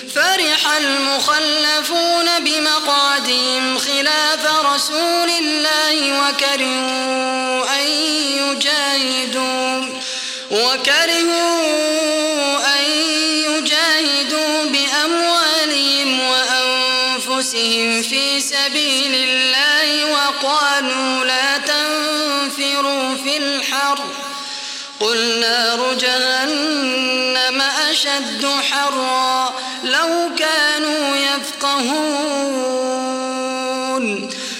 فرح المخلفون بمقعدهم خلاف رسول الله وكرهوا أن يجاهدوا بأموالهم وأنفسهم في سبيل الله وقالوا لا تنفروا في الحر قل نار جهنم أشد حرا لو كانوا يفقهون